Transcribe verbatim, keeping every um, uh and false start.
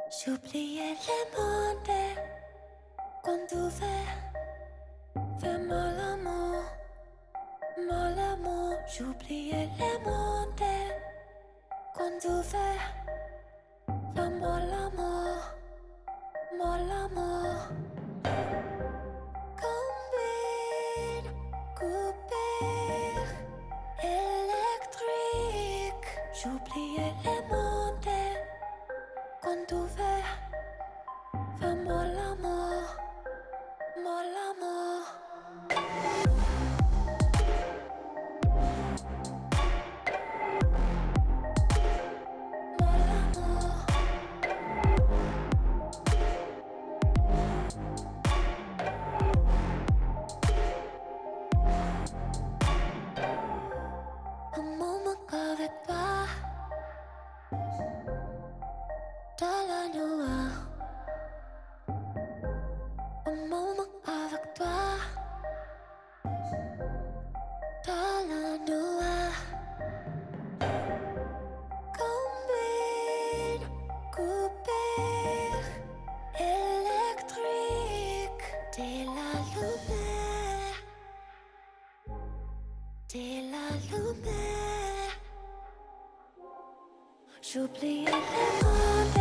J'oubliais les mots qu'on pouvait faire mal l'amour, mal l'amour. J'oubliais les mots qu'on pouvait faire mal l'amour, mal l'amour. Combine, couper, électrique. J'oubliais les mots qu'on pouvait faire mal l'amour, mal l'amour. Un moment qu'avec toi, dans la nuit. Un moment avec toi, dans la nuit. Combine, couper, électrique. T'es la lumière, t'es la lumière. J'oubliais les mots.